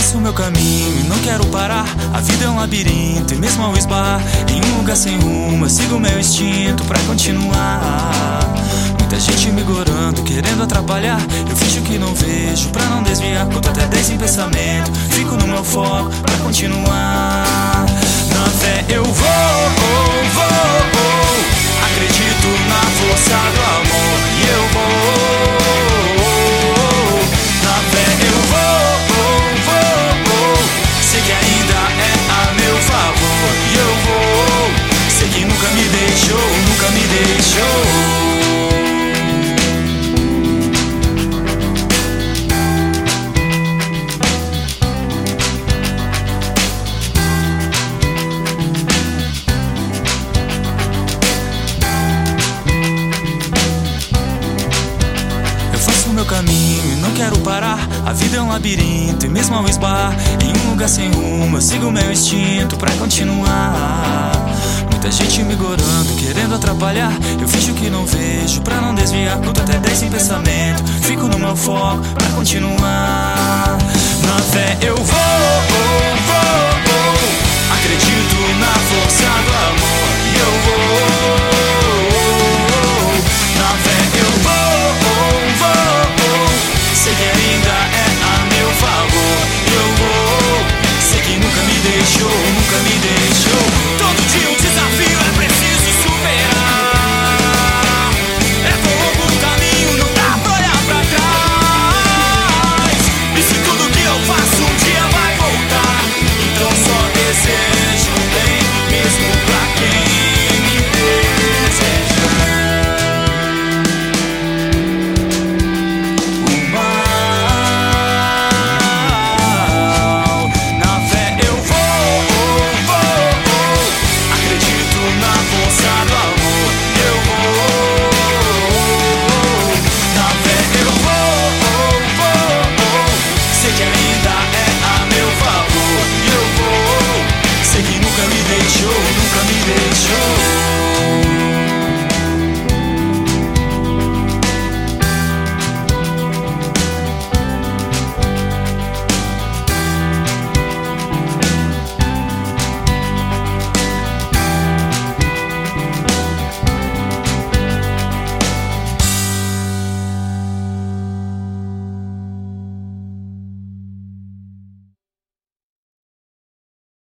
faço o meu caminho e não quero parar. A vida é um labirinto e mesmo ao esbarrar em um lugar sem rumo, eu sigo meu instinto pra continuar. Muita gente me gorando, querendo atrapalhar. Eu finjo que não vejo pra não desviar. Conto até 10 em pensamento, fico no meu foco pra continuar. Na fé eu vou. Acredito na força do amor e eu vou. Na fé eu vou. Sei que ainda é a meu favor e eu vou. Sei que nunca me deixou, nunca me deixou. Meu caminho e não quero parar. A vida é um labirinto e mesmo ao esbarrar em um lugar sem rumo, eu sigo meu instinto pra continuar. Muita gente me gorando, querendo atrapalhar. Eu finjo que não vejo pra não desviar. Conto até 10 em pensamento, fico no meu foco pra continuar. Na fé eu vou.